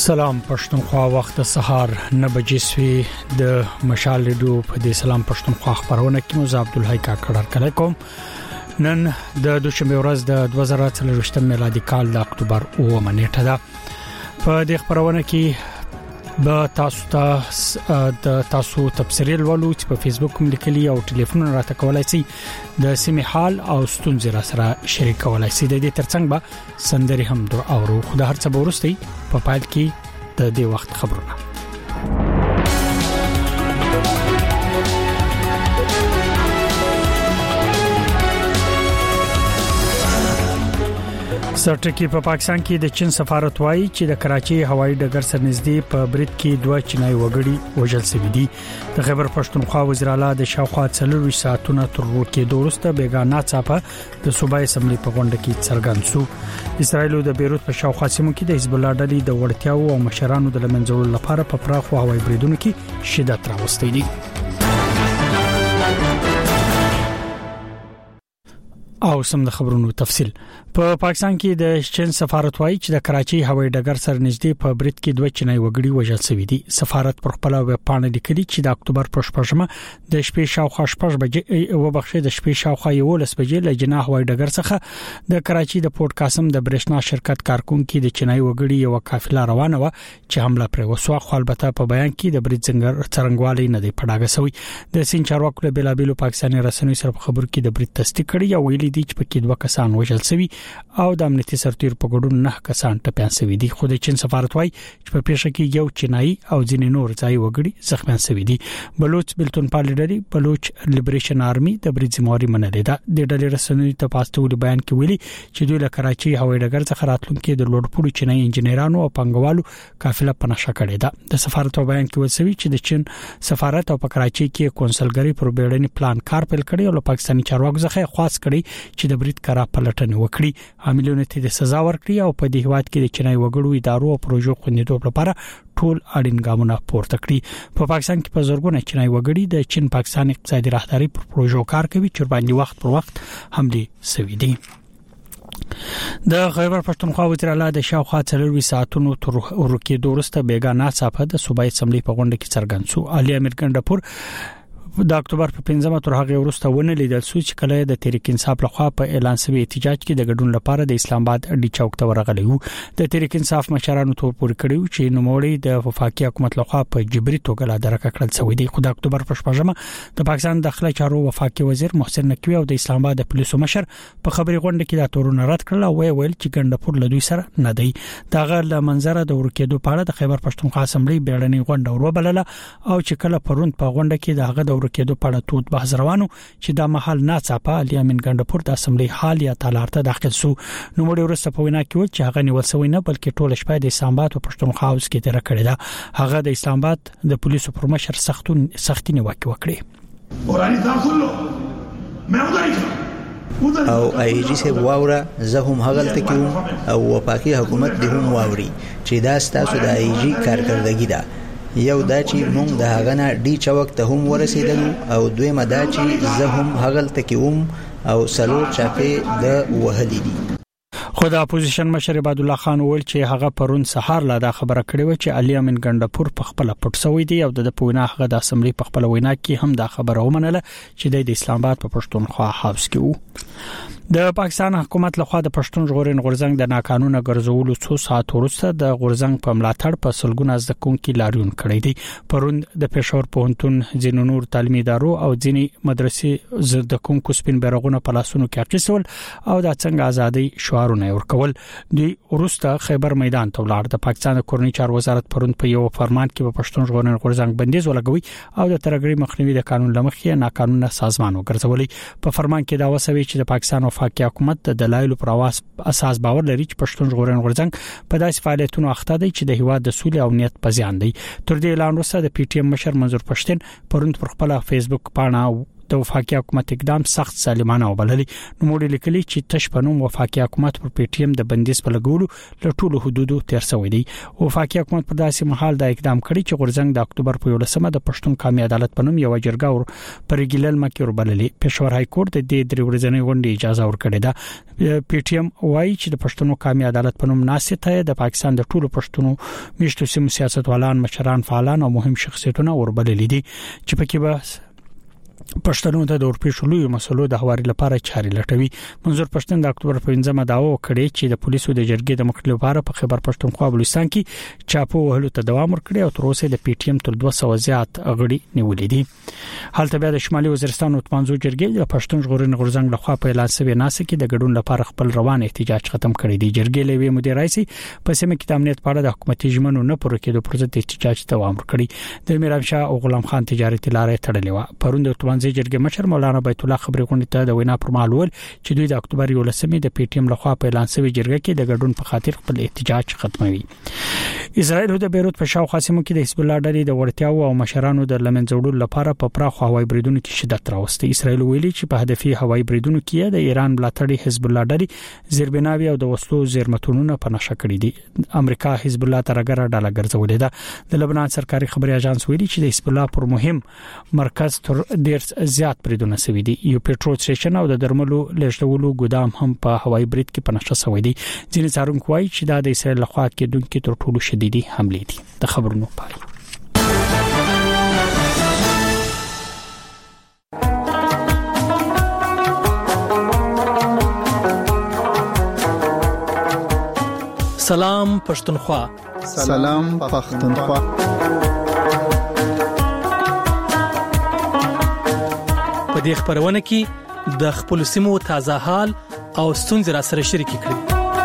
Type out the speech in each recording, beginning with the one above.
سلام پښتونخوا وخت سهار 9 بجې سوي د مشال ریډیو په دې سلام پښتونخوا خبرونه کې مو عبد الحی کاکړ کړه کوم نن د دوشنبه ورځ د 2023 میلادي کال د اکتوبر 9 نیټه ده په دې خبرونه کې به تاسو تفصیل ولولئ چې په فیسبوک کوم لیکلي او ټلیفون راته کولای شئ د سیمه حال او ستونزې را سره شریکولای شئ د دې ترڅنګ به سندري هم در اورو خو د هر څه ورستي په پایل کې د دې وخت خبرونه سرټکی په پاکستان کې د چین سفارت وایي چې د کراچي هوایي ډګر سره نږدې په برید کې دوه چینایي وګړي وژل شوي دي د خیبر پښتونخوا وزیر اعلی د شاوخوا 40 ساعتونو تر ورکې دورسته بیگانه چاپه د صوبای اسمبلی په غونډه کې څرګند شو اسرائیل د بیروت په شاوخوا سیمو کې د حزب الله ډلې د وړتیاو او مشرانو د لمنځولو لپاره په پراخو هوایي بریدونو کې شدت راوستي دي او سم د خبرونو تفصيل په پاکستان کې د چین سفارت وایي چې د کراچي هوایي ډګر سره نږدې په برید کې دوه چینایي وګړي وژل شوي دي سفارت پر خپل ویب پاڼه لیکلي چې د اکتوبر پر 8مه د شپې شاوخوا 8 بجې وبخښه د شپې شاوخوا 11 بجې له جناح هوایي ډګر څخه د کراچي د پورت قاسم د برېښنا شرکت کارکونکو د چینایي وګړي یو قافله روانه و چې حمله پر وسو خو البته په بیان کې د برید څنګهوالي نه دی پړاګه شوی د سین چارواکو له بلابلو پاکستاني رسنیو سره په خبرو کې د برید تصدیق کړي او ویلي دي چې په کې دوه کسان وژل شوي او د امنیتي سرتیر په ګډون 9 کسان ټپيان شوي دي خو د چین سفارت وایي چې په پیښه کې یو چینایي او ځینې نور ځای وګړي زخمیان شوي دي بلوچ بلتون پالیډري بلوچ لیبریشن آرمي د برید ذمہواری منلې ده د ډلې رسنیو ته پاستول بیان کې ویلي چې دوی له کراچي هوایي ډګر څخه راتلونکي د لوړپوړو چینایي انجنیرانو او پنګوالو قافله په نشه کړې ده د سفارت بیان کې وسوي چې د چین سفارت او په کراچي کې کونسلګری پر بیړني پلان کار پیل کړي او پاکستاني چارواکو څخه خواست کړي چې د برید کارا پلټنه وکړي عاملونو ته د سزا ورکړي او په دې هواد کې د چینایي وګړو ادارو او پروژو خوندیتوب لپاره ټول اړین ګامونه پورته کړي په پاکستان کې په زورګونه چینایي وګړي د چین پاکستان اقتصادي راهداري پر پروژو کار کوي چې باندې وخت پر وخت حمله سوي دي د خیبر پښتونخوا وزیر اعلی د شاوخوا 40 ساعتونو تر ورکې دورسته بیگانه صفه د صوبای اسمبلی په غونډه کې څرګند شو علي امیر ګندپور د اکتوبر په 15مه تر هغه وروسته ونه لیدل شو چې کله د تحریک انصاف لخوا په اعلان شوی احتجاج کې د ګډون لپاره د اسلام آباد ډي چوک ته ورغلی وو د تحریک انصاف مشرانو ته پوری کړیو چې نوموړي د وفاقي حکومت لخوا په جبري توګه لا درک کړل شوی دی خو د اکتوبر په 15مه د پاکستان داخله چارو وفاقي وزیر محسن نقوی او د اسلام آباد د پولیسو مشر په خبري غونډه کې دا تورونه رد کړل او ویل چې ګندپور له دوی سره نه دی داغه له منظره د ورکېدو په اړه د خیبر پښتونخوا اسمبلی بیړنۍ غونډه وروبلله او چې کله پروند په غونډه کې داغه د ورکېدو په اړه بحث روانو چې د محل ناڅاپه علي امین ګندپور د اسمبلی حال یا تالارته داخل شو نو مړي ورسته په وینا کې و چې هغه نیول شوی نه بلکې ټول شپه د اسلام آباد او پښتونخوا اوس کې تیر کړی دا هغه د اسلام آباد د پولیسو پر مشر سختي نیوکه وکړي اوراني تاسو او ایجی سه واوره زه هم هغلته کوم او وفاقي حکومت دې هم واوري چې دا ستاسو د ایجی کارکړدګي ده یو دا چې موږ د هغه نه ډي چوک ته هم ورسېدلو او دویمه دا چې زه هم هغلته کوم او سلور چاپې د وهلي دي خو د اپوزیشن مشر عبد الله خان ویل چې هغه پرون سحر لا دا خبره کړې و چې علي امین ګندپور په خپل پټ سوی دی او د پوینا هغه د اسمبلی په خپل وینا کې هم دا خبره ومنله چې د اسلام آباد په پښتونخوا حبس کې وو د پاکستان حکومت لخوا د پښتون ژغورن غورځنګ د ناقانونه ګرځولو څو ساعت وروسته د غورځنګ په ملاتړ په سلګونه زدکونکو لاریون کړی دی پرون د پېښور پوهنتون ځینو نور تعلیمي ادارو او ځینې مدرسې زدکونکو سپین بیرغونه په لاسونو کې اخیستل او د څنګه ازادي شعارونه ورکول دوی وروسته خیبر میدان ته ولاړ د پاکستان کورنی چارو وزارت پرون په یو فرمان کې په پښتون ژغورن غورځنګ بندیز ولګوي او د ترګری مخنیوي د قانون لمخې ناقانونه سازمان وګرځولي په فرمان کې دا وسوي چې د پاکستان وفاقي حکومت د دلایل پر اساس باور لري چې پښتون ژغورن غورځنګ په داسې فعالیتونو اخته دی چې د هیواد د سولې او امنیت په زیان دی تر دې اعلان وروسته د پی ټی ایم مشر منظور پښتين پرون پر خپل فیسبوک پاڼه د وفاقي حکومت اقدام سخت ظالمانه وبللي. نو موږ لیکلي چې تشپنوم وفاقي حکومت پر پی ټی ایم د بندیز په لګولو له ټولو حدودو تیر شوی دی. وفاقي حکومت پر داسې مهال د اقدام کړی چې غورځنګ د اکتوبر په 11مه د پښتون قومي عدالت په نوم یو جرګه پر ګیلل مکه وربللي. پېښور های کورټ د دې درې ورځې غونډې اجازه ورکړې ده. پی ټی ایم وایي چې د پښتون قومي عدالت په نوم ناسته د پاکستان د ټولو پښتنو میشتو سیمو سیاستوالان، مشران، فعالان او مهم شخصیتونه وربللي دي چې پکې به پښتنو ته د اورپېښلو مسلو د حواري لپاره چاري لټوي. منظور پښتون د اکتوبر په 15مه داوا وکړي چې د پولیسو د جرګې د مخالفت لپاره په خیبر پښتونخوا بلوچستان کې چاپو وهلو ته دوام ورکړي او تر اوسه د پی ټی ایم تر 200 زیات غړي نیولې دي. حالته بیا د شمالي وزیرستان او تمانزو جرګې د پښتون ژغورنې غورځنګ لخوا په اعلان شوی ناسه کې د ګډون لپاره خپل روان احتجاج ختم کړی دی. جرګې لوي مدیر رئیس په سیمه کې د امنیت په اړه د حکومتي ژمنو نه پوره کېدو پر ضد احتجاج دوام ورکړي. د میرانشاه او غلام خان تجارتي لارې تړلې و. پرون د تمانزو جرګې مشر مولانا بیت الله خبري غونډه ته د وینا پر مهال ول چې دوی د اکتوبر 11مه د پی ټی ایم لخوا په اعلان شوی جرګه کې د ګډون په خاطر خپل احتجاج ختموي. اسرائیل د بیروت په شاوخوا سیمو کې د حزب الله ډلې د وړتیاو او مشرانو د لمنځوړلو لپاره په پراخ هوایي بریدونو کې شدت راوستي. اسرائیل ویلي چې په هدفي هوایي بریدونو کې د ایران ملاتړي حزب الله ډلې زیربناوي او د وسلو زیرمتونونه په نشه کړی دي. امریکا حزب الله ترګره ډاله ګرځولې ده. د لبنان سرکاري خبري اژانس ویلي چې د حزب الله پر مهم مرکز تر ډیر زیات بریدونه سوي دي. یو پټرول سټیشن او د درملو لېږدولو ګودام هم په هوایي برید کې په نشه شوی دی. ځینې څارونکو وایي چې دا د اسرائیل لخوا کېدونکو تر ټولو شديدي حملې دي. د خبرونو پای. سلام پښتونخوا. سلام پښتونخوا. په دې خبرونه کې د خپل سیمو تازه حال او ستونزې را سره شریک کړئ.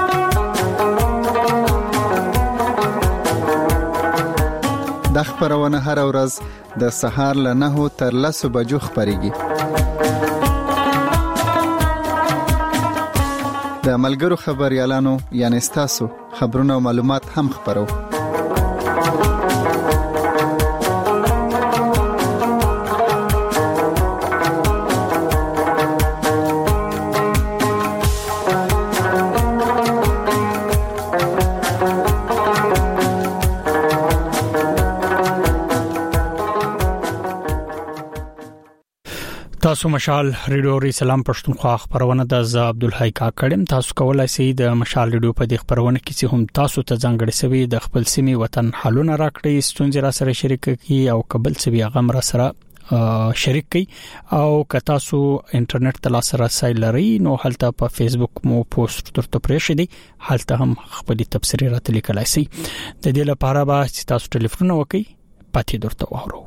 د خبرونه هر ورځ د سهار له 9 تر 10 بجو خبريږي. د ملګرو خبريالانو یعنی تاسو خبرونه او معلومات هم خبرو. تاسو مشال ریډیو ری سلام پښتونخوا خبرونه د ز عبدالحی کاکړم. تاسو کولای شئ د مشال ریډیو په دې خبرونه کې چې هم تاسو ته ځانګړي سوي د خپل سیمې وطن حالونه راکړئ، ستونزې را سره شریک کړئ او قبل سوي غم را سره شریک کړئ او که تاسو انټرنیټ ته لاسرسي رسای لرئ نو هلته په فیسبوک مو پوسټ درته پرېښی دی، هلته هم خپل تبصرې راته لیکلای شئ. د دې لپاره به چې تاسو ټلیفون وکړئ پاتې درته وورو.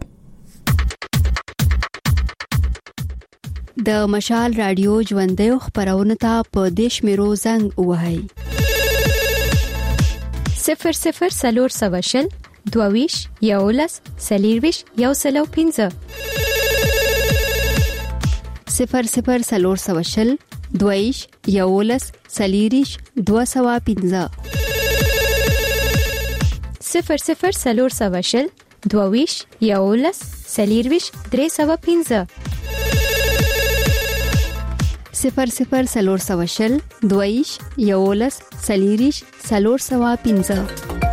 د مشال رادیو ژوندې خبرونه ته په دیش میرو زنګ وهاي 00 سلور سواشل دوویش یولس سلیرویش یوسلو 15 00 سلور سواشل دوویش یولس سلیریش 215 00 سلور سواشل دوویش یولس سلیرویش 315 00 سلور سواشل دویش یولس سلیریش سلور سوا 15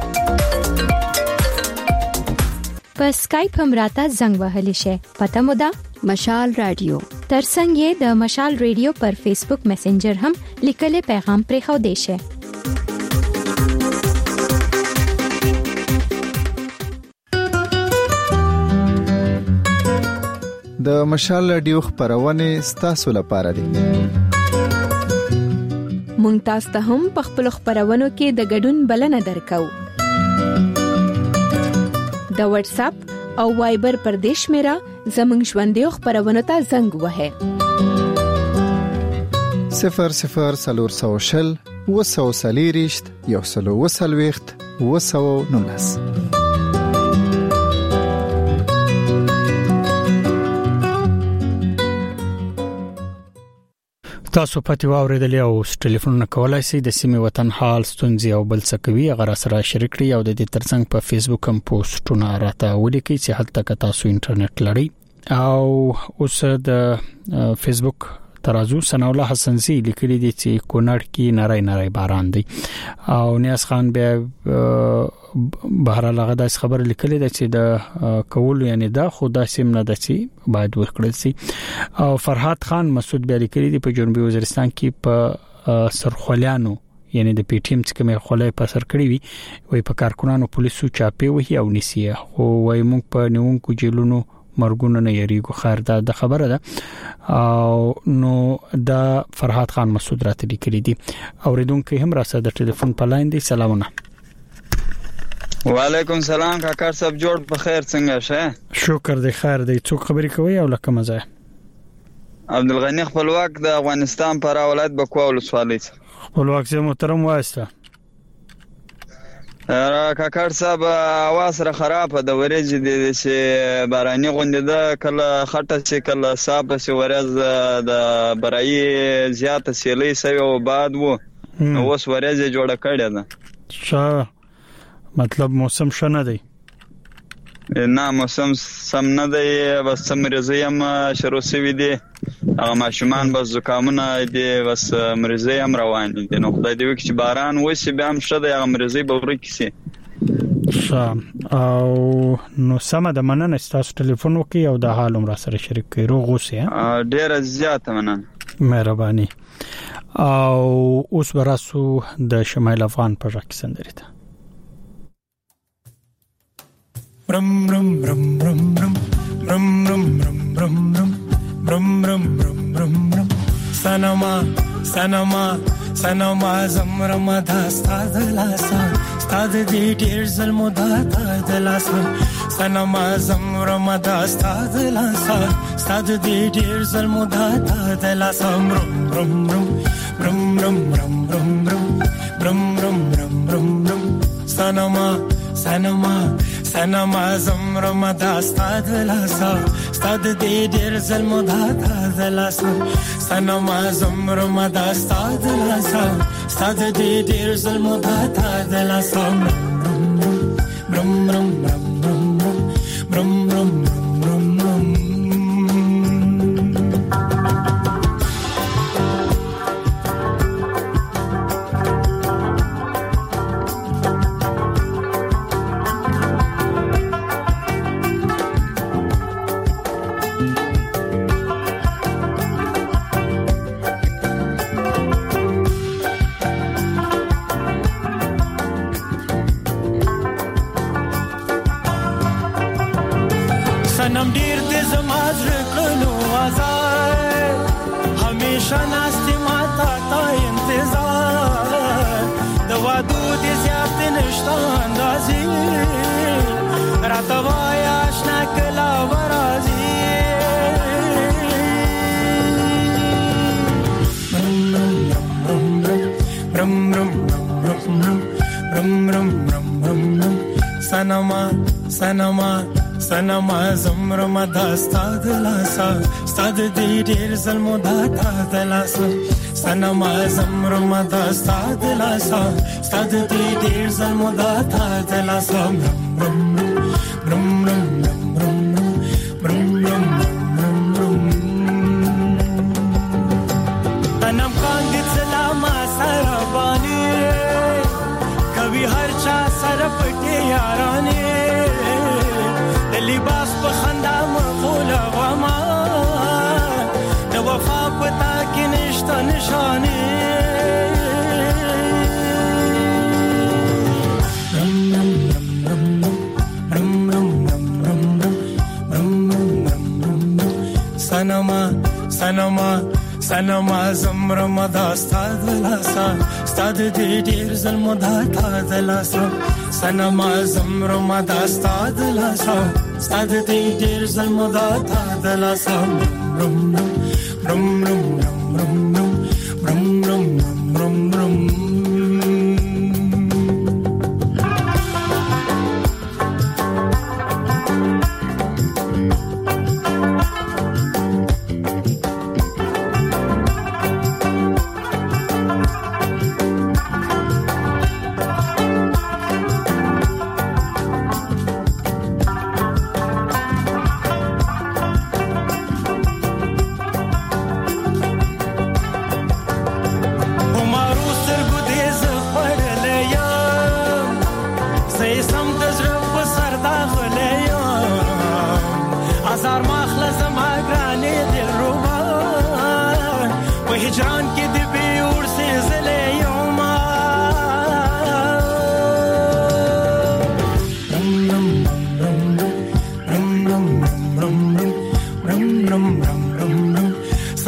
په اسکایپ هم راته زنګ وهلی شي. پته مو ده مشال رادیو. ترڅنګ یې د مشال رادیو پر فیسبوک میسنجر هم لیکلي پیغام پرې خو دی شي. د مشال رادیو خبرونه ستاسو لپاره دي. مونږ تاسو ته هم په خپل خبرونو کې د ګډون بلنه درکو. د واتس اپ او وایبر پر دیش میرا زمنګ ژوندې خبرونه ته زنګ وهه 00 سلور سواشل وسو سلیریشت یوسلو وسلويخت وسو نونس. تاسو پاتې واوریدل او ټلیفون کولای شئ د سیمې وطن حال ستونزې او بل څه کوي غره سره شریک کړئ او د دې ترڅنګ په فیسبوک هم پوسټونه راته ولیکئ چې هلته که تاسو انټرنیټ لرئ او اوس د فیسبوک ترازو ثنا الله حسن زی لیکلي دي چې کونړ کې نری باران دی او نیاز خان بیا بهر لغه د خبر لیکلي دي چې د کول یعنی دا خدا سیم نه دسي باید ورکړل شي او فرحات خان مسعود بیا لیکلي دي په جنوبي وزیرستان کې په سرخولیانو یعنی د پی ټی ایم څخه مې خلای په سر کړی وي وای په کارکونانو پولیسو چاپی وهي او نسیه او وای موږ په نیونکو جیلونو مرګونه نه یریګو خیر دا د خبره ده او نو دا فرحات خان مسعود راته لیکلي دي اوریدونکو هم راسه د ټلیفون په لاین دي سلامونه وعلیکم سلام کاکا صاحب جوړ په خیر څنګه شه شکر دی خیر دی څوک خبرې کوي او لکه مزه عبدالغنی خپلواک د افغانستان پر ولایت بکوال سوالي خپلواک زه محترم واسطه کاکا صاحب اواز را خراب د ورېج دي چې باراني غونډه ده کله خټه چې کله صاحب چې ورځ د برای زیاته سیلې سوي او بعد وو اوس ورځ جوړه کړې ده مطلب موسم شنه دی نه موسم سم نه دی بس مریضیم شروع شوی دی هغه ماشومان بس زکامونه دي بس مریضیم روان دي نو خدای دې وکړي چې باران وشي به هم شته هغه مریضي به ورکړي او نو سم د مننه تاسو ټلیفون وکي او د حال عمر سره شریک کړو غوسه ډیره زیاته مننه مهرباني او اوس وراسو د شمال افغان په ځکه سندري ته Brum brum brum brum brum brum brum brum brum brum brum brum brum brum sanama zamrama stad lasa stad di dir zalmuda lasa sanama zamrama stad lasa stad di dir zalmuda lasa brum brum brum brum brum brum brum brum brum brum brum brum sanama سنما زمرما دا استاد لاسا استاد دې ډېر ظلم دا لاسا سنما زمرما دا استاد لاسا استاد دې ډېر ظلم دا لاسا برم برم برم برم برم برم سنم ډیر دې زماز رکلو آزاد همیشه ناستې ماته تا انتظار د وادو دې زیات نشته اندازې راته وای آشنا کلا ورازي برم برم برم برم برم سنما زمرما دا استاد لاسا استاد دې ډېر ظلم دا لاسا سنما زمرما دا استاد لاسا استاد دې ډېر ظلم دا لاسا برم برم برم برم برم برم انم کان دې سلام سره باندې کوي هر چا سره پټي یارانه لباس په خندا مخوله وما د وفا پتا کې نشته نشانه سنما زمرما دا استاد لاسا استاد دې ډېر ظلم دا لاسا سنما زمرما دا استاد لاسا استاد دې ډېر ظلم دا لاسا برم برم برم برم برم برم برم برم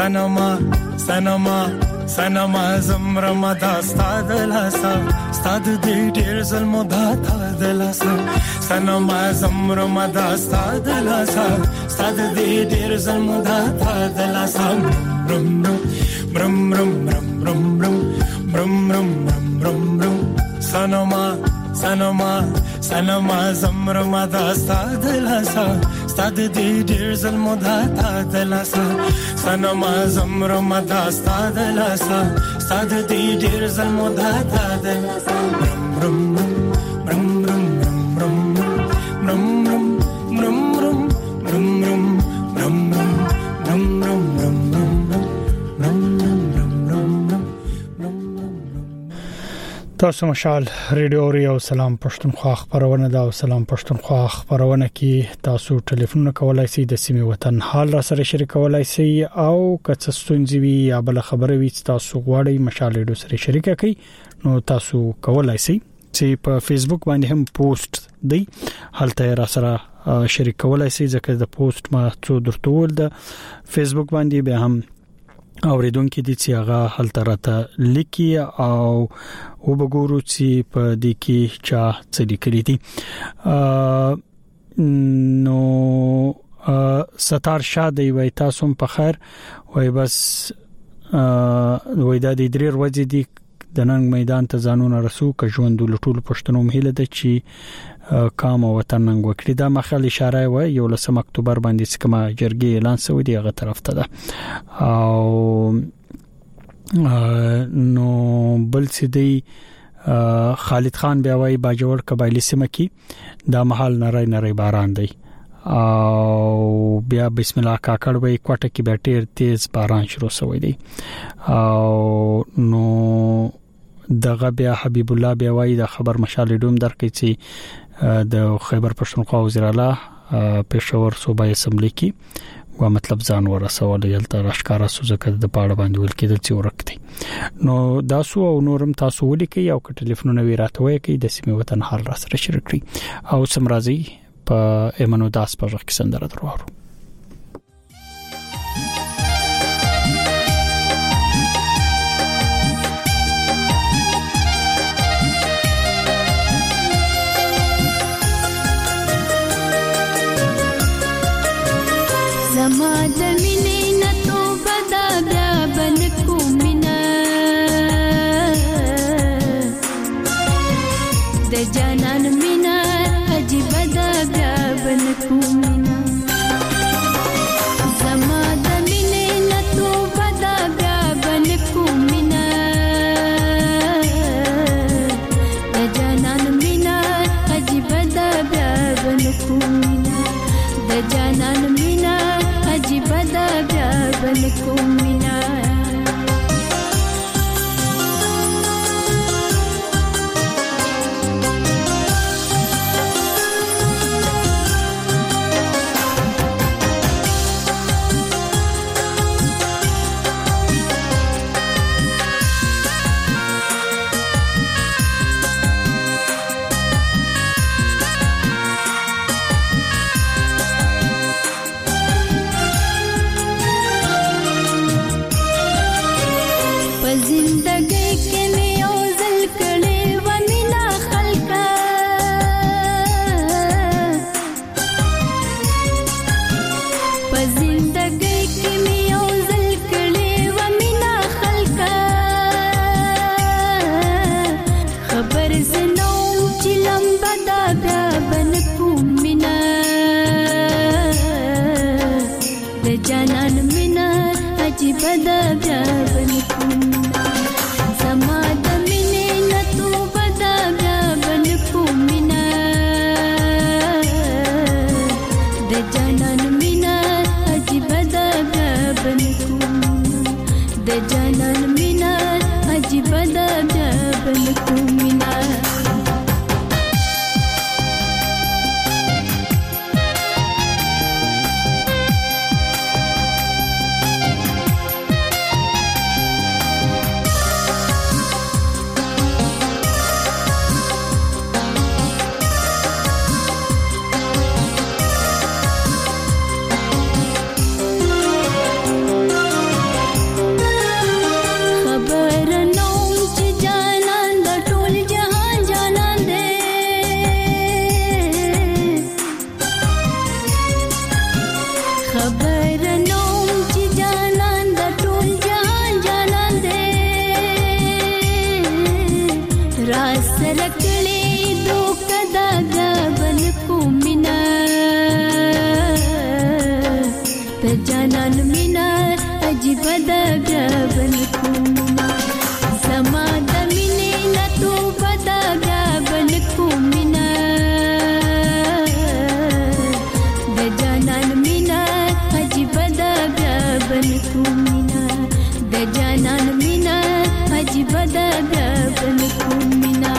سنما سنما سنما زمرم دا ستاد لاسا ستاد دې ډېر ظلم دا تا د لاسا سنما زمرم دا ستاد لاسا ستاد دې ډېر ظلم دا تا د لاسا برم برم برم برم برم برم برم برم برم سنما سنما سنما زمرم دا ستاد لاسا ستاد دې ډېر ظلم دا تا د لاسا سنما زمرم دا ستاد لاسا ستاد دې ډېر ظلم دا تا د لاسا برم برم برم برم برم برم برم برم برم برم برم برم تاسو مشال ریډیو ریو سلام پښتونخوا خبرونه دا سلام پښتونخوا خبرونه کې تاسو ټلیفون کولای شئ د سیمه وطن حال را سره شریکولای شئ او که څه ستونزې وي یا بل خبره وي تاسو غواړئ مشال ریډیو سره شریک کړئ نو تاسو کولای شئ چې په فیسبوک باندې هم پوسټ دی هلته را سره شریک کولای شئ ځکه د پوسټ ما څو درتول د فیسبوک باندې به هم اوریدونکو دي چې هغه هلته راته لیکي او وګورو چې په دې کې چا څه لیکلي دي نو ستار شاده وي تاسو په خیر وای بس وای د دې درې ورځې دي د ننګ میدان ته ځانونه رسو که ژوند ټول پښتنو مهله ده چې کام وطن ننګ وکړي دا مخال اشاره و یو لسم اکتوبر باندې څخه جرګې اعلان شوی دی هغه طرف ته ده او نو بل څه دی خالد خان بیا وای باجوړ قبایلی سیمه کې دا محل نری باران دی او بیا بسم الله کاکړ وای کوټه کې به ډیر تیز باران شروع شوی دی او نو دغه بیا حبیب الله بیا وای د خبر مشال ډوم درکې چې د خیبر پښتونخوا وزیر اعلی پېښور صوبایي اسمبلی کې و مطلب ځان ورسول یلته راشکارا سوزکه د پاړه باندې ولکې د څورکتي نو داسو او نورم تاسو ولیکي او ټلیفون نو ویراتوي کې د سیمه وطن حال را سره شریک کړئ او سمرازي په ایمنو داس په وخت کې سندره دروړو زما د مینې نه توبه دا بیا بل کومینه د جانان مینا عجیب دا بیا بل کومینه زما د مینې نه توبه دا بیا بل کومینه د جانان مینا عجیب دا بیا بل کومینه د جانان مینا عجیب دا بیا بل کومینه خبر نوم چې جانان د ټول جهان جانان دې راز سره کړې دوکه دا غبن کومینا ته جانان مینا عجیب دا غبن کومینا زما د مینې نه تو بدا غبن کومینا د جانان مینا عجیب دا غبن کومینا د جانان مینا عجیب دا غبن کومینا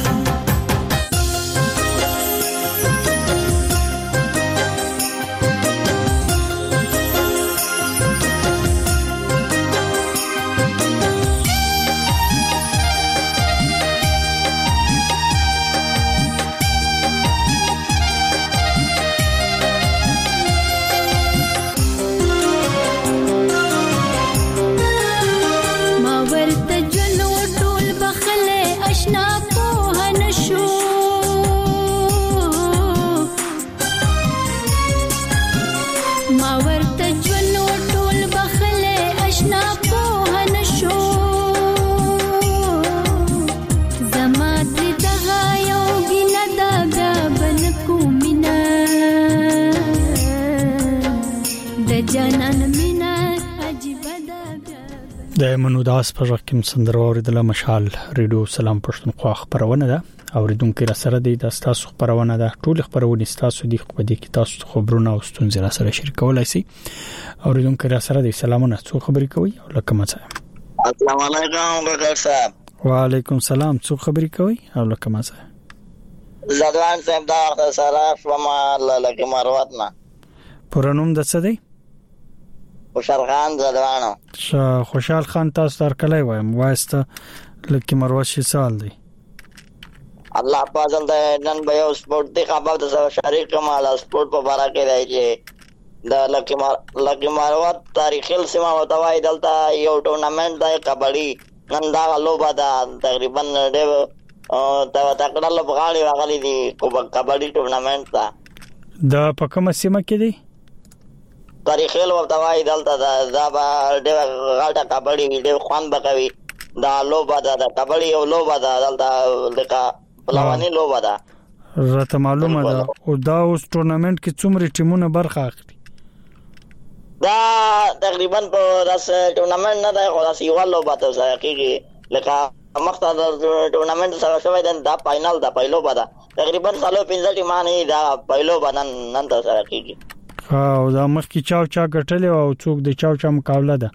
د منوداس په رقم سندرور د مشال ریډیو سلام پښتونخوا خبرونه ده اوریدونکو را سره د تاسو خبرونه ده ټول خبرونه تاسو د خو د کی تاسو خبرونه او ستونزې را سره شریکولای شي اوریدونکو را سره د سلامونه څو خبرې کوي او لکه مڅه السلام علیکم ډاکټر صاحب وعلیکم السلام څو خبرې کوي او لکه مڅه زدوان صاحب دا سره شوما لکه مروت نه پرونوم د څه دی خوشحال خان زدوانو خوشحال خان تاسو تر کله وایم واسطه لکه مروت شي سوال دی الله پازل د نن به یو سپورت دی خبر د شریک کمال سپورت په بارا کې راځي د لکه مروت تاریخي سیمه وتاوي دلته یو ټورنمنت دی کبډي نن دا لوبه ده تقریبا ډېر دا تکړه لوبغاړي راغلي دي کبډي ټورنمنت دا په کومه سیمه کې دی تاریخي لوبغاړي دلته دا به ډېر غاټه کبډي ډېر خوان بکوي دا لوبه ده د کبډي یو لوبه ده دلته لکه پلوانی لوبه ده راته معلومه ده او دا اوس ټورنمنت کې څومره ټیمونه برخه اخلي دا تقریبا په داس ټورنمنت نه ده خو داس یو لوبه ده کېږي لکه مخته د ټورنمنت سره شوی دا فائنل ده پایلو بده تقریبا سالو 15 ټیمانه دا پایلو بدن نن تر سره کېږي او دا مخکې چا ګټلې او څوک د چا مقابله ده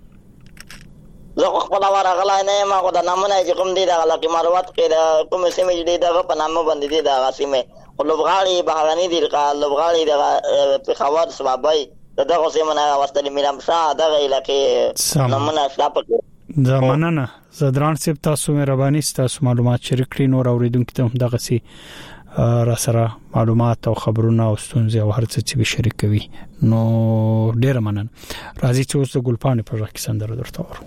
زه خپل ورغلا نه ما خو دا نامونه چې کوم دي دا لکه مروت کې دا کوم سیمه دي دا په نامه باندې دي دا سیمه لوبغاړي بهراني دي لوبغاړي د پیښور سبابای دغه سیمه نه واستلې میرام شاه دغه علاقې نامونه شاپ دا مننه زدران سپ تاسو مهرباني تاسو معلومات شریک کړئ نور اوریدونکو ته دغه سي را سره معلومات او خبرونه او ستونزې او هر څه چې شریکوي نو ډیر مننه راځي چې اوس د ګلپانې په ځای کې سندره درته ورو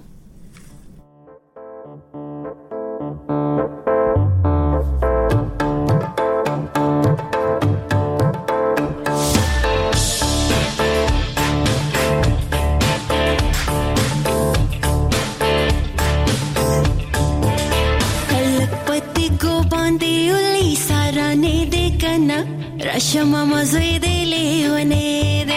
Rasha mama zoi de leone de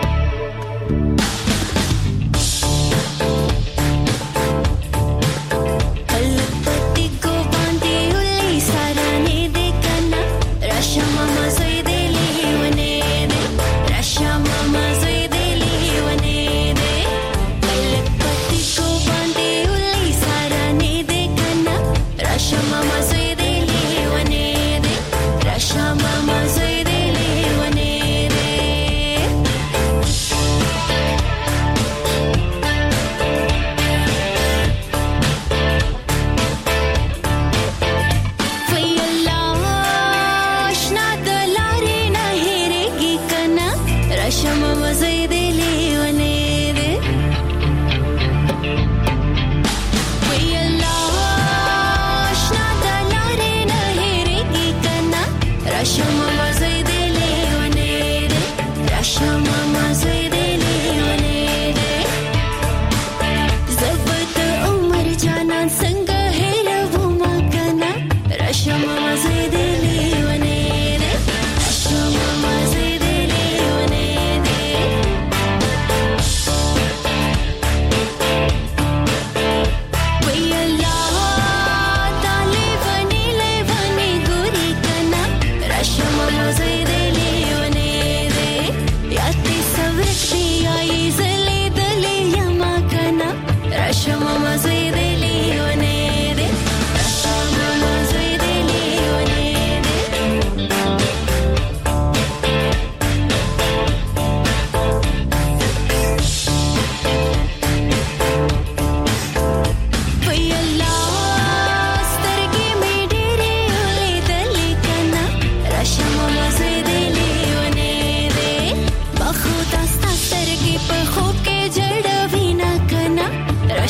Kalpati ko bandi uli sarane de kana Rasha mama zoi de leone de Rasha mama zoi de leone de Kalpati ko bandi uli sarane de kana Rasha mama zoi de leone de Rasha mama zoi Rasha mama zoi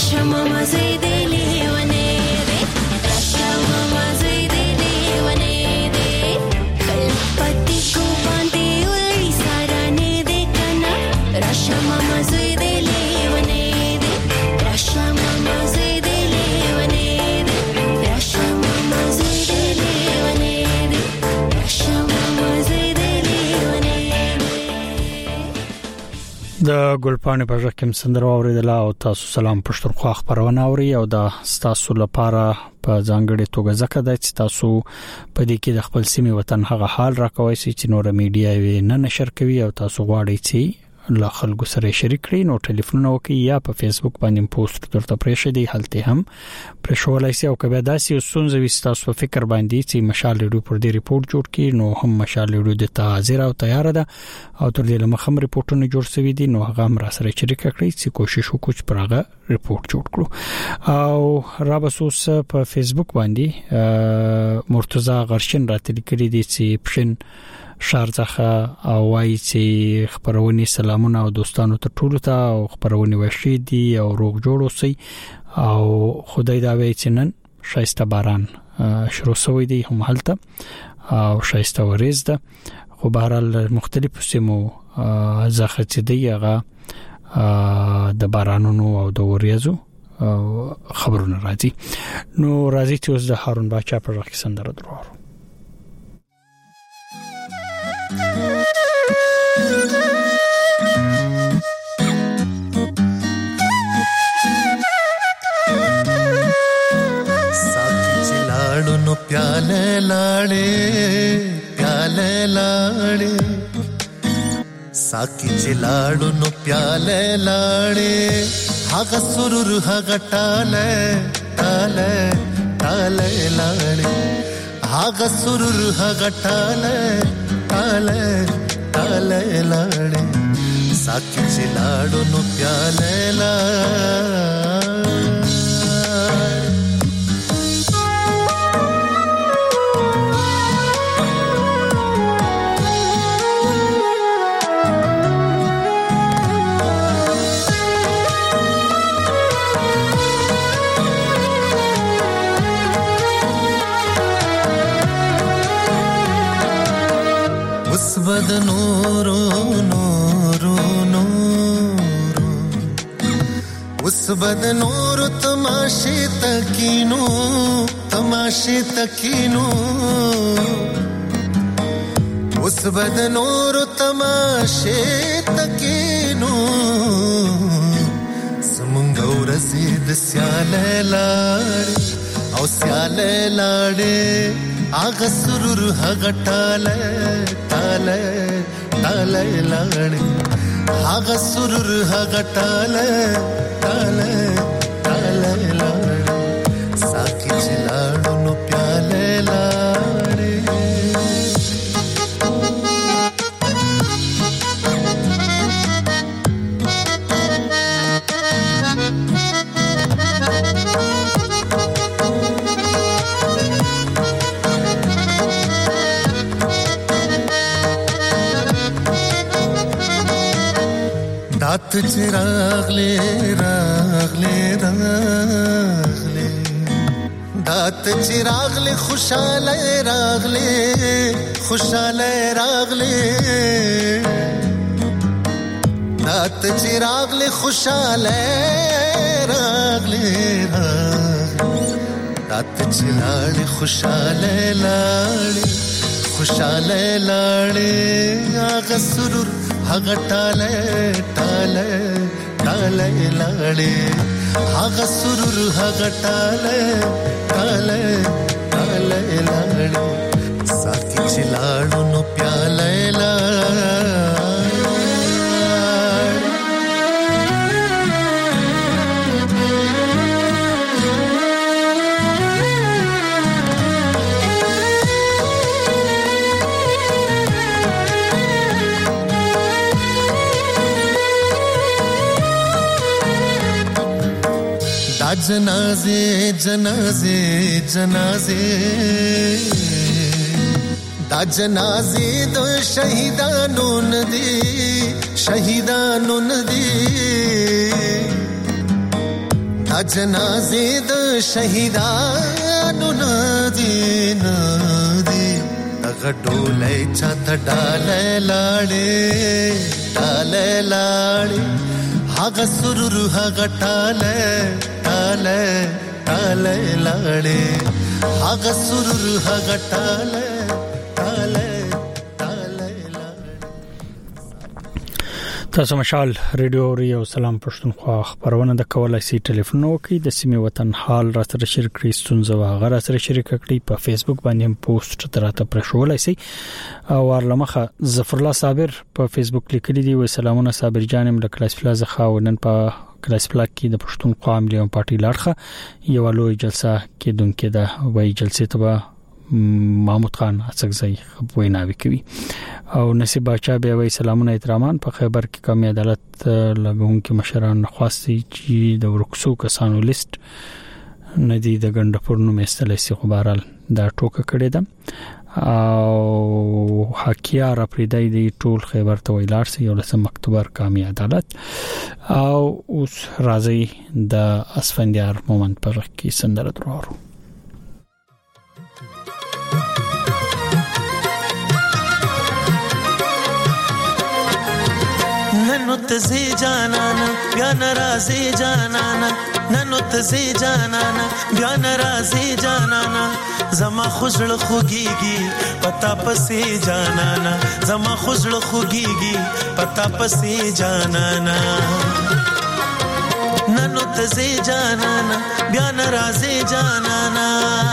راشا ماما زوی دی لیونه دی راشا ماما زوی دی لیونه دی خلک پتی کو باندې ولې سارانه دی کنا راشا ماما زوی دی لیونه دی راشا ماما زوی دی لیونه دی راشا ماما زوی دی لیونه دی راشا ماما زوی دی لیونه د ګلپانې په ځکه کوم سندره اوریدله او تاسو سلام پښتونخوا خبرونه اوري او دا تاسو لپاره په ځانګړي توګه ځکه د تاسو په دې کې د خپل سیمې وطن هغه حال راکوي چې نور میډیا یې نه نشر کوي او تاسو غواړئ چې لا خلکو سره شریک کړئ نو ټلیفون وکړئ یا په فیسبوک باندې پوسټ درته پرېښه دی هلته هم پرېښولای شئ او کبه داسې وسونځوي تاسو په فکر باندې چې مشال ریډیو پر دې ریپورت جوړ کړي نو هم مشال ریډیو د حاضر او تیار ده او تر دې لمخ هم ریپورتونه جوړ شوي دي نو هغه هم را سره شریک کړئ چې کوشش وکړو چې پرغه ریپورت جوړ کړو او را بسوس په فیسبوک باندې مرتضی غرشن راته لیکلي دي چې پښین شارځخه او وایي چې خبرونه سلامونه او دوستانو ته ټولو ته او خبرونه وشي دي او روغ جوړ اوسئ او خدای دا وایي چې نن شایسته باران شروع شوی دی هم هلته او شایسته وریځ ده خو بهرال مختلفو سیمو زخه چې دی هغه د بارانونو او د وریځو خبرونه راځي نو راځي چې اوس د هارون باچا پر وخت سندره درو नो प्याले लाड़े साकी चिलाड़ू नो प्याले लाड़े हाग सुरुर हाग टाले टाले टाले लाड़े हाग सुरुर हाग टाले टाले टाले लाड़े साकी चिलाड़ू नो प्याले लाड़े बद नूरो नूरो नूरो उस बद नूर तमाशे तकीनो उस बद नूर तमाशे तकीनो समंगौ रसीद स्याले लाड़े औ स्याले लाड़े आग सुरुर हगटाले टाले टाले लाड़े आग सुरुर हगटाले टाले टाले लाड़े साकी चिलाड़ू नो प्याले लाड़े दात चिरागले रागले रागले दात चिरागले खुशाले रागले खुशाले रागले दात चिरागले खुशाले रागले दात चिरागले खुशाले लाड़े खुशाले लाड़े आग सुरुर हाग टाले टाले टाले लाड़े हाग सुरुर हाग टाले टाले टाले लाड़े साकी चिलाड़ू नो प्याले जनाजे जनाजे जनाजे दा जनाजे दो शहीदानों नदी دا جنازې د شهیدانو ندي ندي هغه ډولۍ چاته ډالۍ لاړې هغه سرور هغه ټالۍ لاړې هغه سرور هغه ټالۍ تاسو مشال ریډیو ریو سلام پښتونخوا خبرونه د کولای سي ټلیفون وکي د سیمه وطن حال را سره شریک کړئ ستونزه واغ را سره شریک کړئ په فیسبوک باندې هم پوسټ تراته پر شولای سي او ورلمخه ظفر الله صابر په فیسبوک لیکلي دی و سلامونه صابر جانم د کلاس پلازا خاونن په کلاس پلاک کې د پښتونخوا ملي پارټي لارخه یو لوی جلسه کې دونکو د وای جلسې ته محمود خان اڅکزی ویناوي کوي او نصیب بچا به وی سلامونه احترامان په خیبر کې قومي عدالت لګونکو مشران خواستی چې د ورکسو کسانو لیست ندی د غندپور نو مستلې سي خبرال دا ټوکه کړې ده او حکیار پریدای دی ټول خیبر ته ویلار سي یو لسم اکتوبر قومي عدالت او اوس راځي د اسفندیار مومنت پر کې سندره درو ننو تزي جانانا بیا ناراضي جانانا ننو تزي جانانا بیا ناراضي جانانا زما خوشل خوګيږي پتا پسي جانانا زما خوشل خوګيږي پتا پسي جانانا ننو تزي جانانا بیا ناراضي جانانا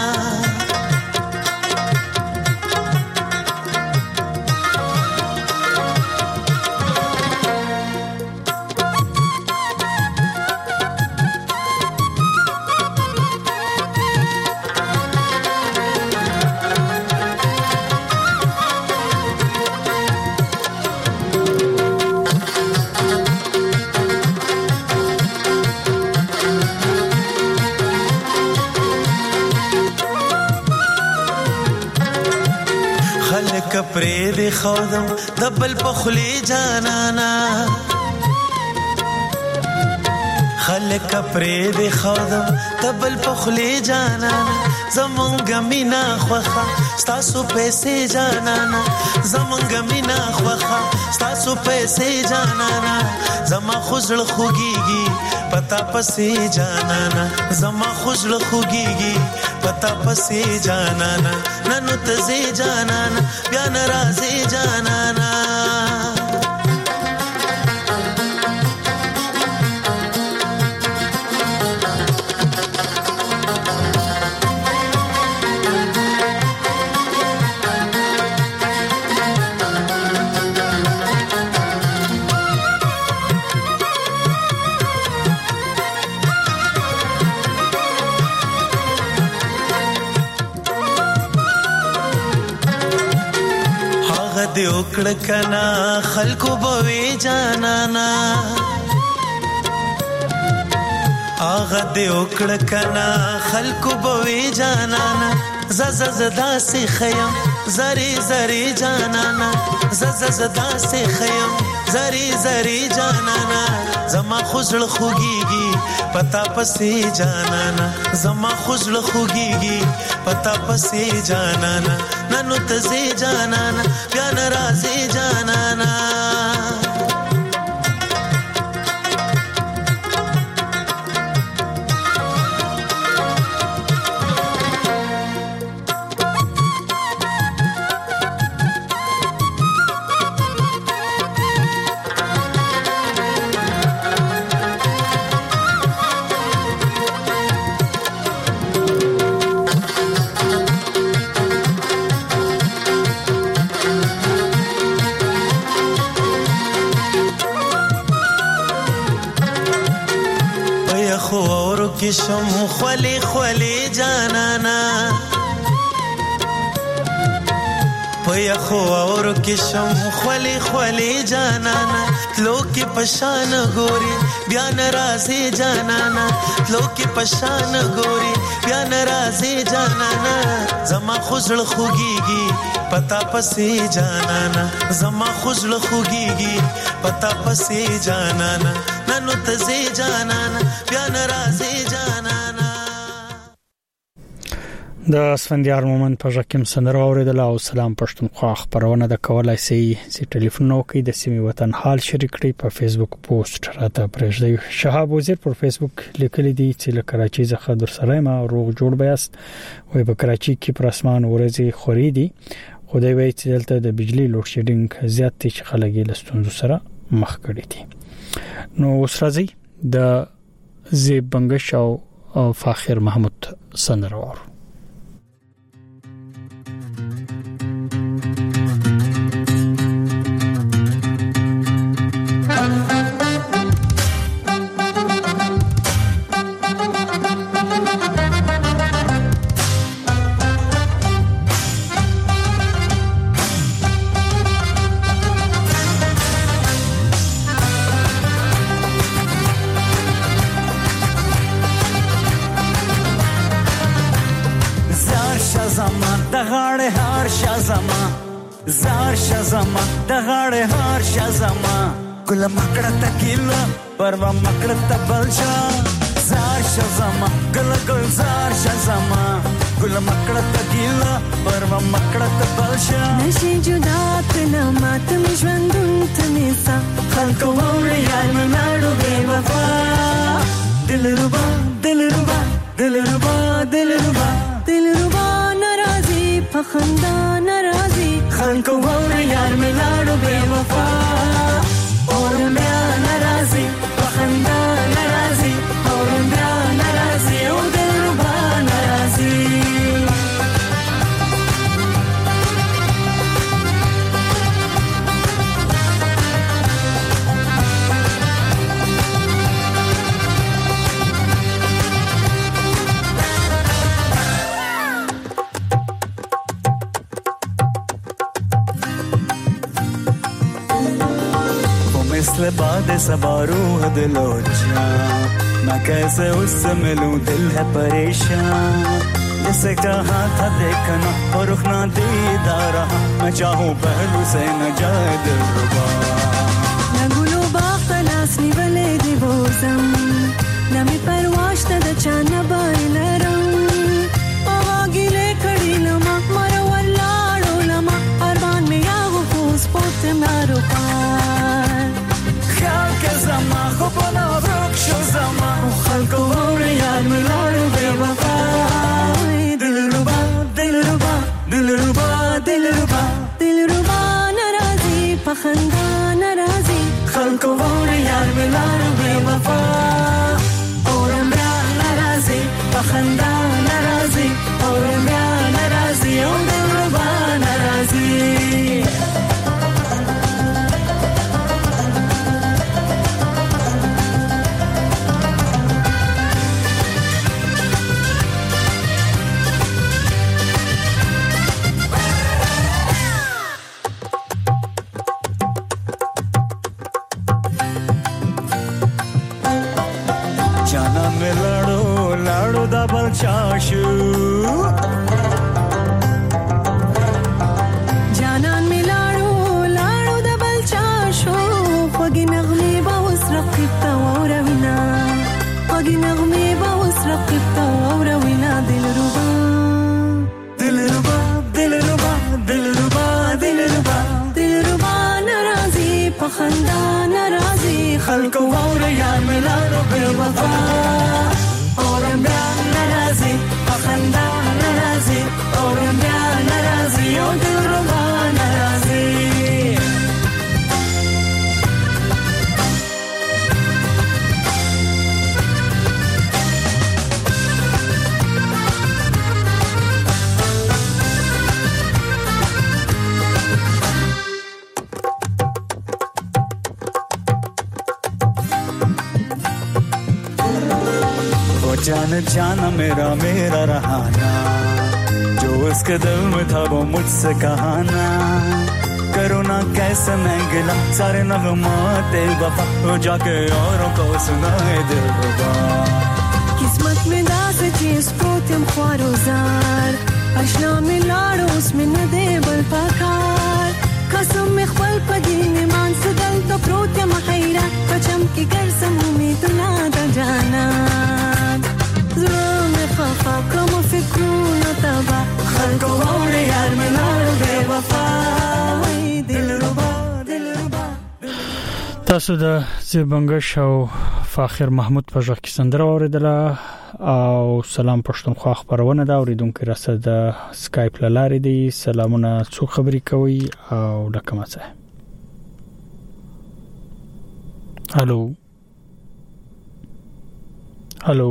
کپرې دی خودم دبل پخلی جانانا خلک کپرې دی خودم دبل پخلی جانانا زمونږ مینا خوخه ستاسو پیسې جانانا زمونږ مینا خوخه ستاسو پیسې جانانا زما خوشل خوګيږي پتا پسې جانانا زما خوشل خوګيږي پتا پسې جانانا ننو تزي جانانا بیا ناراضي جانانا دی وکړ کنا خلکو بوي جانانا اغه دی وکړ کنا خلکو بوي جانانا زدا سي خيم زري جانانا زدا سي خيم زري جانانا زما خوشل خوګيږي پتا پسي جانانا زما خوشل خوګيږي پتا پسي جانانا ننو تزي جانانا بیا ناراضي جانانا کشم خولي جانانا پیا خو اور کشم خولي جانانا تلو کې پشان ګوري بیا ناراضي جانانا تلو کې پشان ګوري بیا ناراضي جانانا زما خوشل خوږيږي پتا پسې جانانا زما خوشل خوږيږي پتا پسې جانانا ننو تزي جانانا بیا ناراضي جانانا د اسفندیار مومن په ژکم سندره اوریدل او سلام پښتونخوا خبرونه د کولای سي چې ټلیفون نو کې د سیمې وطن حال شریک کړئ په فیسبوک پوسټ راته پرېږدئ. شهاب وزیر پر فیسبوک لیکلی دی چې له کراچۍ څخه در سره ما روغ جوړ بیاست وای په کراچۍ کې پر اسمان ورځي خوري دي خدای وایي چې دلته د بجلی لوډ شیډینګ زیات دي چې خلک یې لستونزو سره مخ کړي دي. نو اوس راځي د زیب بنگش او فاخر محمود سندره زار شزما د غاړه هار شزما ګل مکړه تکیلا پروا مکړه تبلشا زار شزما ګل ګل زار شزما ګل مکړه تکیلا پروا مکړه تبلشا نشي جدا کنا مات می ژوندون تنسا خلکو وړي یار می ناړو بے وفا دلربا دلربا دلربا دلربا دلربا ناراضي پخندا ناراضي خلکو وړي یار می لاړو بے وفا اور بیا ناراضي پخندا ناراضي اور بیا ناراضي او دلربا ناراضي مثل باد सबा रूह दिलो जान मैं कैसे उससे मिलूं दिल है परेशान जैसे कहा था देखना और रुख ना दीदार मैं चाहूं पहलू से न जाए दिलरुबा नगुलो बाखलास निवले दिवोजम नमी परवाश तद चाना बाइलरम आवागिले खड़ी लमा मरो वल्लाड़ो लमा अरमान में यागो फूस पोत मारो زما خو په ناوک شو زما خلکو وړي یار ملارو بے وفا دلربا دلربا دلربا دلربا دلربا ناراضي پخندا ناراضي خلکو وړي یار ملارو بے وفا اورم بیا ناراضي پخندا ناراضي اورم بیا ناراضي او دلربا ناراضي चाशू जानन मिलाड़ो लाड़ो दबल चाशो फगी नगमे बाउस रखता औरविना फगी नगमे बाउस रखता औरविना दिलरुबा दिलरुबा दिलरुबा दिलरुबा दिलरुबा दिलरुबा नाराजी पखंदा नाराजी खल्को और यार मिलाड़ो बेवफा اورم بیا ناراضي پخندا ناراضي اورم بیا ناراضي او دلربا ناراضي जान जाना मेरा मेरा रहाना जो उसके दिल में था वो मुझसे कहाना रोना कैसे मैं गिला सारे नगमाते वफा हो जाके औरों को सुनाए दिलरुबा किस्मत में दास चीज पोतम ख्वारोजार आशना में लाड़ो उसमें न दे बल पकार कसम में खपल पदीन मान सदल तो प्रोत्या महैरा पचम की गर समूमी तुला दा जाना ज़रूर खफा कम फिक्रून तबा खल्को वाले यार में लाड़ बेवफा दिलरुबा दिलरुबा تاسو د زبنګش او فاخر محمود په ځخ کې سندره اوریدله او سلام پښتونخوا خبرونه دا اوریدونکو راسه د سکایپ لاره دی سلامونه څو خبري کوي او لکه څه هالو هالو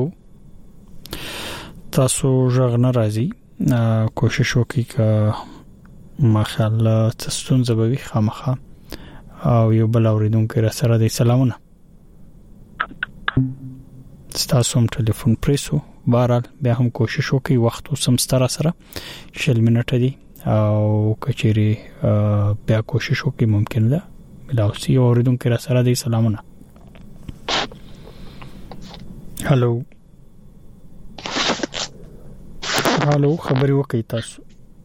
تاسو ژغ نه راځي کوشش وکړئ ک مخاله تاسو زبوي خامخه او یو بل اوریدونکو را سره د سلامونه تاسو هم ټلیفون پریسو بهرحال بیا هم کوشش وکړئ وخت وسم ستاره سره 6 منټه دي او کچيري بیا کوشش وکړئ ممکن ده بلاوسی اوریدونکو را سره د سلامونه هالو هالو خبري وکړئ تاسو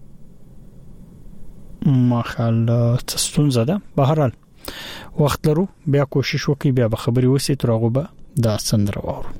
مخاله تاسو زده بهرحال وخت لرو بیا کوشش وکړئ بیا به خبري وسی ترغه به دا سندره وورو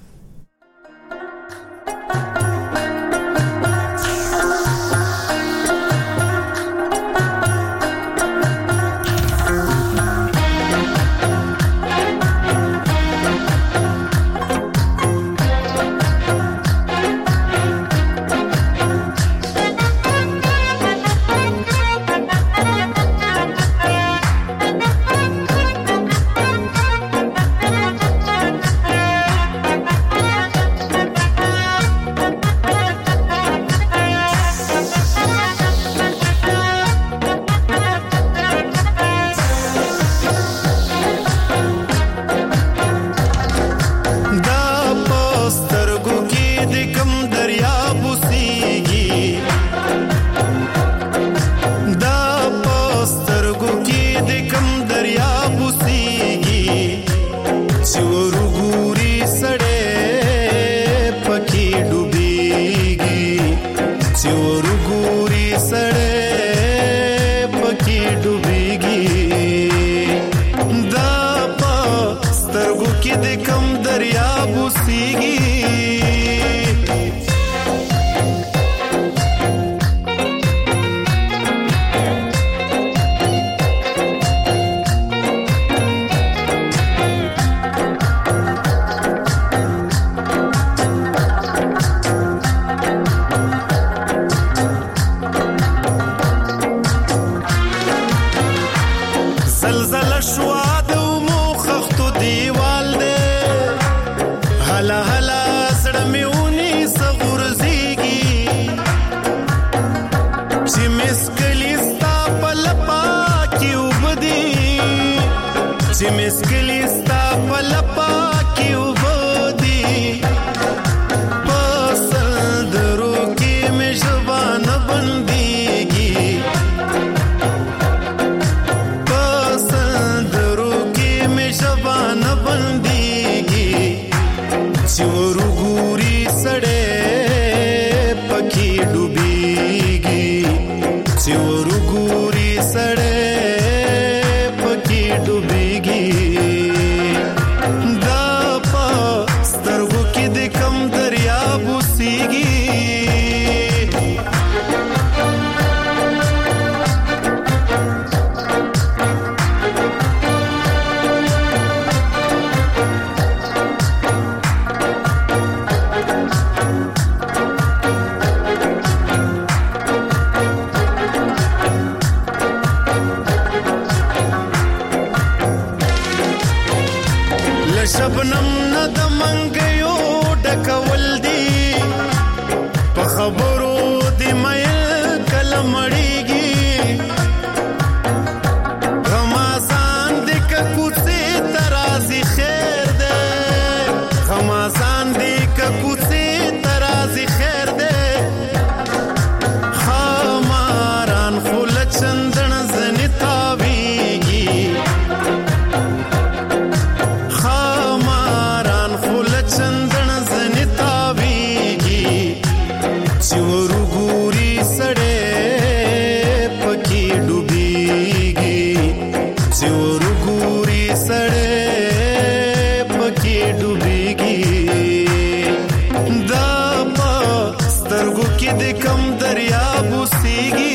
شبنم نه د منګیو ډکول دی په خبرو دی مې کلمړیږي غمازان د کوڅې ترازی خیر ده غمازان د کوڅې ترازی خیر ده خماران خل چندن زنی سړې پکې ډوبېږي دا په سترګو کې د کم دریاب اوسېږي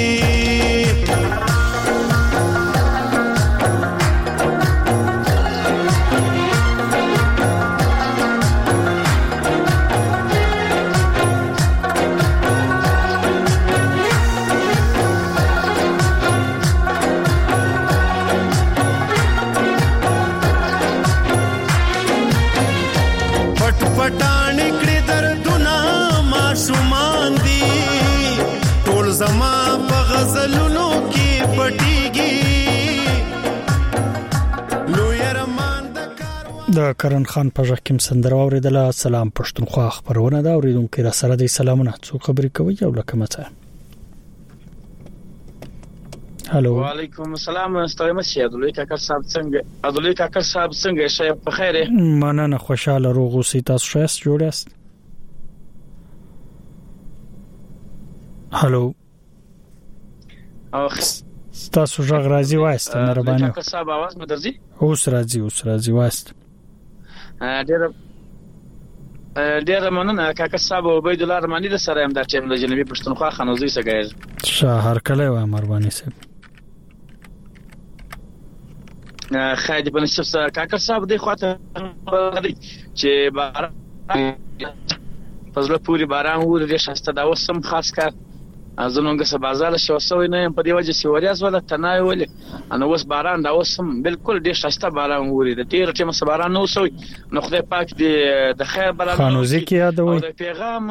زما په غزلونو کې پټيږي لو يرمان د کرن خان په ژکم سندره اوریدله. سلام پښتونخوا خبرونه دا اوریدونکو را سره د سلامونه څو خبرې کوي او لکه مته. هالو وعلیکم السلام ستړي مشه عبدالله کاکر صاحب څنګه عبدالله کاکر صاحب څنګه شې په خیره مننه خوشاله روغ اوسې تاسو ښه جوړ یاست. هالو تاسو ژغ راځي وایست مهرباني کاکر صاحب आवाज مې درځي اوس راځي وایست ډېر مننه کاکر صاحب عبید الله رحماني د سره هم د ټیم د جنوبي پښتونخوا خنوزي سګایز شهر کله و مهرباني صاحب خاید په نشف کاکر صاحب د خواته چې بار فضل پوری باران ور دي شاسته دا وسم خاص کار زمونږ سه بازار شو سوي نه په دی وجه سیوریاز ولا تنای ولې انا وس باران دا وسم بالکل ډیر شاسته باران وري د ډیر ټیم سه باران نو سوي نو خدای پاک دی د خیر باران خانوزي کې یادوي د پیغام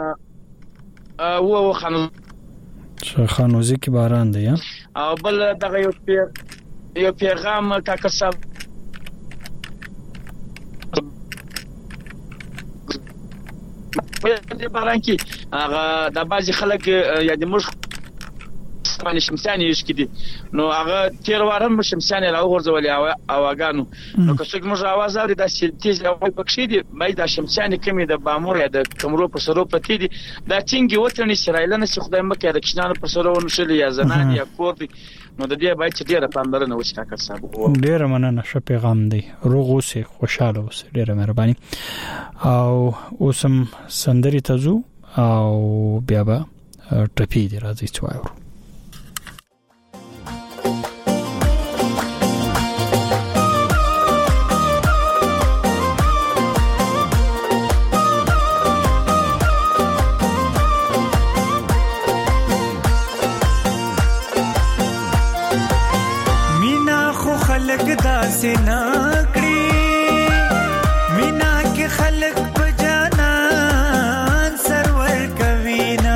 او خانوزي کې باران دی او بل دغه یو پیغام کاکر صاحب د باران کې هغه د بازي خلک یا د مش باندې شمساني یش کړي نو هغه تیر وارم شمساني لا ورځولې او اغانو نو که څوک موږ आवाज اوري د تیز او پکښې دي مې د شمساني کمی د بامور یا د کمرو پر سرو پتی دي د چنګي وطن اسرائیل نه خدای مکه د کښنانو پر سرو ونشل یا زنان یا کور دي نو د دې باید چې ډیره پاملرنه وشي کاکر صاحب ډیره مننه ښه پیغام دی روغ اوسې خوشاله اوسې ډیره مهرباني او اوسم سندري تزو او بیا به ټپی دی راځي چې وایو سینا کړی مینا کې خلق په جانان سرور کوینا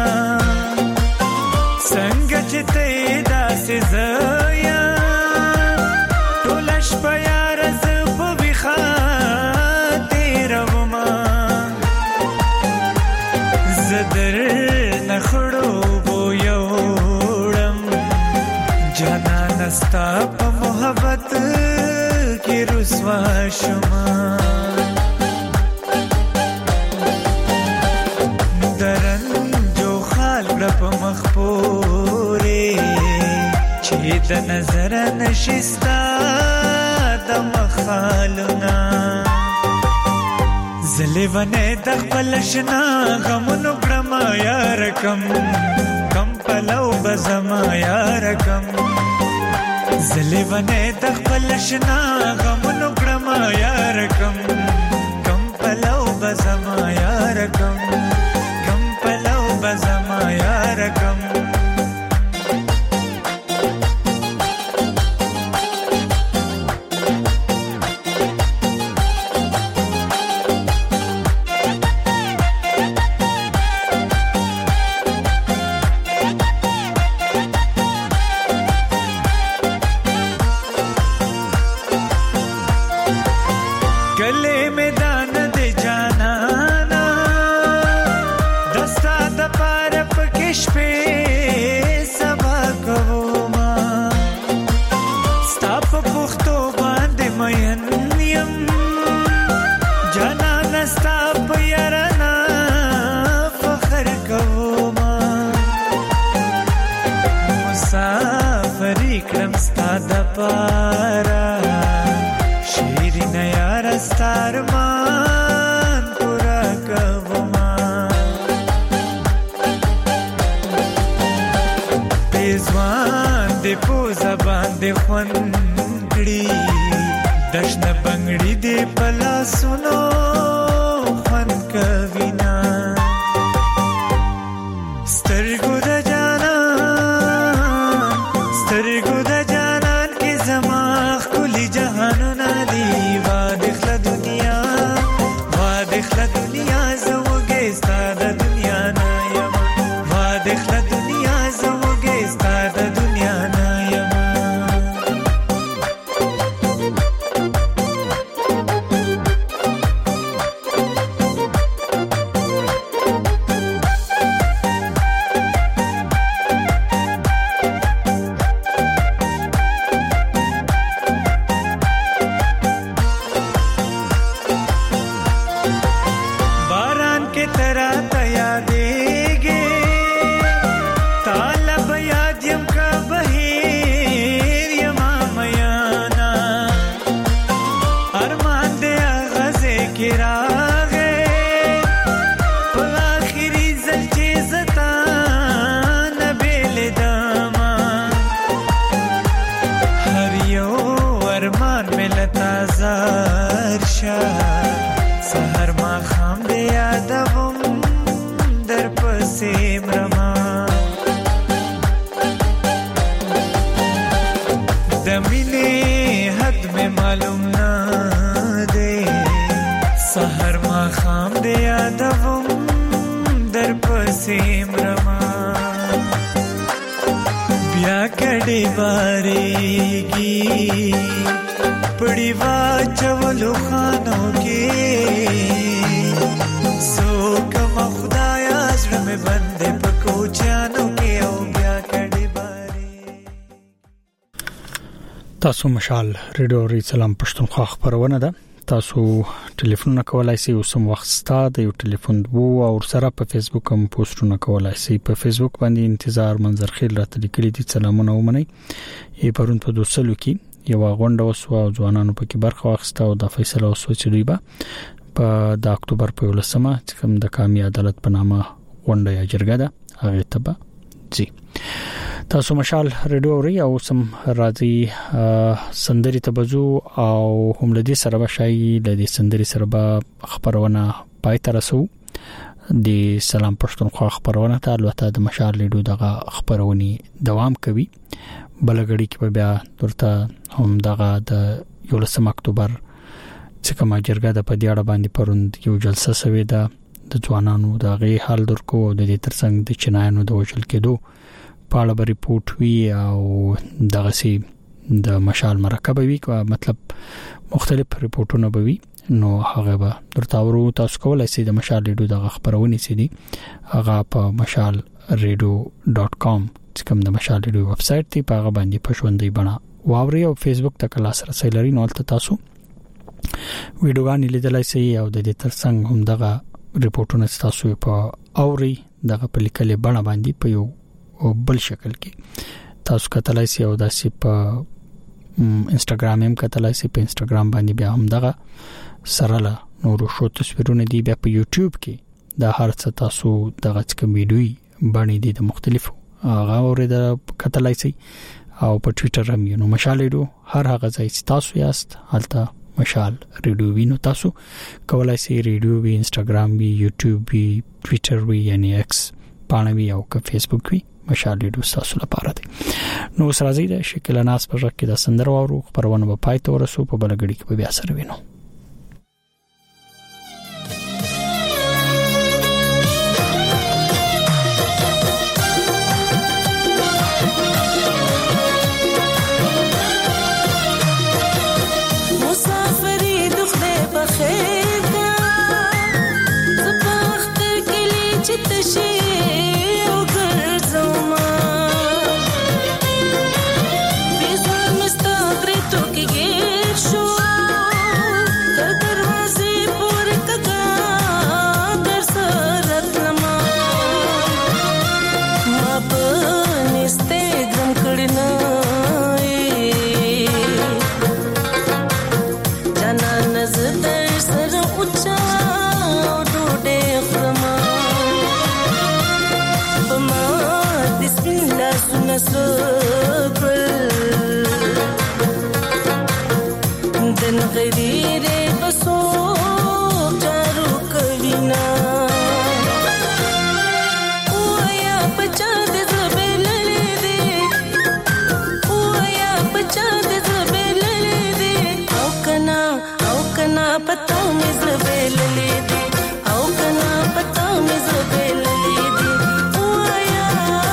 څنګه چې ته داسې زیا ټولش په یار ز په بخا تیروما زدر نخړو بو یوړم جانان استا په محبت کی رسوا شما درن جو خال رب مخپوري چې د نظر نشستا د مخالنا زلیونه د خپل شنا غمونو کرما یار کم پلو بزما یار کم زلیونه د خپل شنا غمونو کرما یار کم پلو بزما یار کم پلو بزما یار کم ارمان پورا کوما پیزوان دی پوزا باندې خوندړي دشن بنگړي دی پلا سنو خوان کوینا سترګو د جانان کې زما خولي جهانونه دی واده دنیا زوګې ستاده دنیا نه یم واده دنیا زوګې ستاده دنیا نه یم سحر ما خام دې یادوم در پسې مرما د مینې حد مې معلوم نه دی سحر ما خام دې یادوم در پسې مرما بیا کډې بارېږي پړی واچولو خانو کې سوکم خدایا زړه مې بندې په کوچانو کې او بیا کډې باري تاسو مشال ریډیو ری سلام پښتونخوا خبرونه ده تاسو ټلیفون کولای شئ او سم وخت ستاسو یو ټلیفون وو او سره په فیسبوک هم پوسټونه کولای شئ په فیسبوک باندې انتظار منظر خیل راته لیکلي دي سلامونه ومنئ یې پرون په دوسلو کې یو غونډه وسو او ځوانانو پکې برخه واخیسته او د فیصله وسو چې دوی به په د اکتوبر په 11مه چې کوم د قومي عدالت په نامه غونډه یا جرګه ده هغه ته به ځي تاسو مشال ریډیو ری او سم راځي سندري تبزو او هم لدی سره بشای لدی سندري سره به خبرونه پای تر رسو د سلام پښتونخوا خبرونه ته البته د مشال ریډیو دغه خبرونی دوام کوي بلګړی کې بیا ورته هم دغه د 11 اکتوبر چې کومه جرګه د پدیاړه باندې پروند یو جلسه سوي ده د ځوانانو دغه حال درکو د دې ترڅنګ د چنایانو د وشل کېدو په اړه ریپورت وی او دغه سي د مشال مرکب وی مطلب مختلف ریپورتونه بوي نو هغه به درته ورو تاسو کولای شئ د مشال ریډیو د خبرونه سي دي هغه په mashalradio.com چې کوم د مشال ریډیو ویب سټ دی په هغه باندې پښوندې بنا واوري او فیسبوک ته کلاس رسېلري نو تاسو ویډیوګان لیدلای شئ او د دې ترڅنګ هم دغه ریپورتونه تاسو په اوري دغه په لیکلې بنا باندې په یو بل شکل کې تاسو کتلای شئ او داسې په انستګرام هم کتلای شئ په انستګرام باندې بیا هم دغه سره له نورو شو تصویرونه دی بیا په یوټیوب کې د هر څه تاسو دغه کوم ویډیو باندې د مختلفو هغه اورید کتلای شئ او په ټوئیټر هم یو مشال ریډیو هر هغه ځای چې تاسو یاست هلته مشال ریډیو وینو تاسو کولای شئ ریډیو وی انستګرام وی یوټیوب وی ټوئیټر وی یعنی ایکس پانوي او که فیسبوک وی مشال ریډیو تاسو لپاره دی نو سره زی د شکل ناس پر کې د سندر وورو خبرونه په پای ته ورسو په بلګړی کې بیا سره وینو Show تقریر بسو چارو کوینا اویا بچا د زبل لیدي اویا بچا د زبل لیدي او کنا پتا مې زبل لیدي او کنا پتا مې زبل لیدي اویا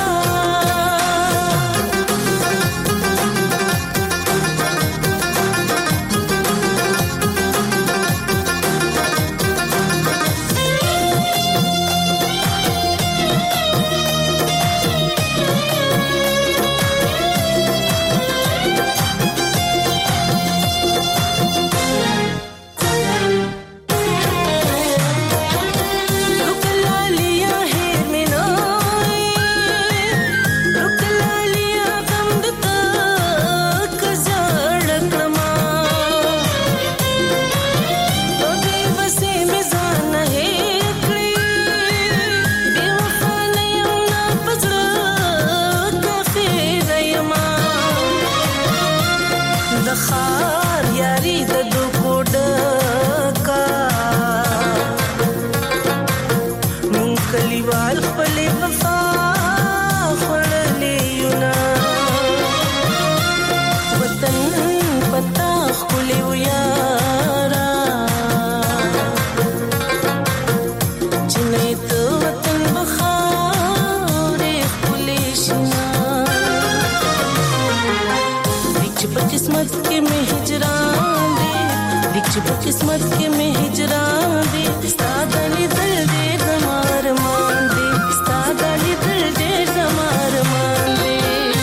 किस्मत के में हिजरान दे स्तादली दिल दे जमार मान दे स्तादली दिल दे जमार मान दे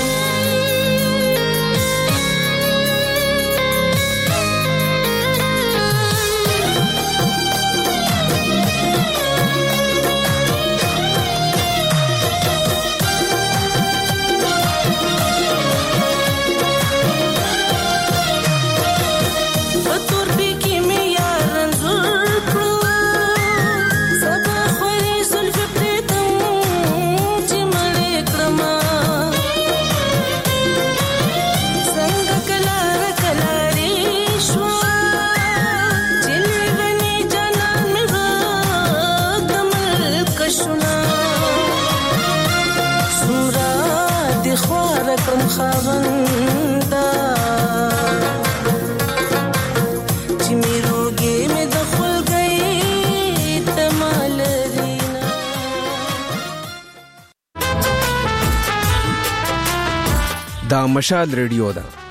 خاوندا چې میروګې مې دخل گئی تمال رینا دا مشال ریډیو ده